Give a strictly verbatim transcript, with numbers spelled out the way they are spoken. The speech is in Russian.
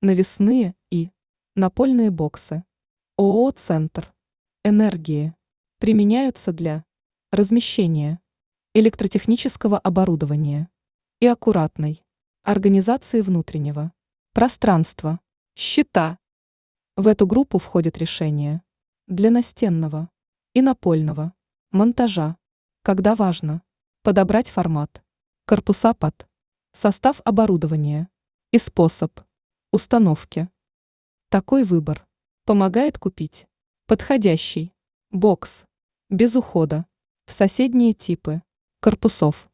навесные и напольные боксы. ООО «Центр энергии» применяются для размещения электротехнического оборудования и аккуратной организации внутреннего пространства, щита. В эту группу входят решения для настенного и напольного монтажа, когда важно подобрать формат, корпуса под состав оборудования и способ установки. Такой выбор помогает купить подходящий бокс без ухода в соседние типы корпусов.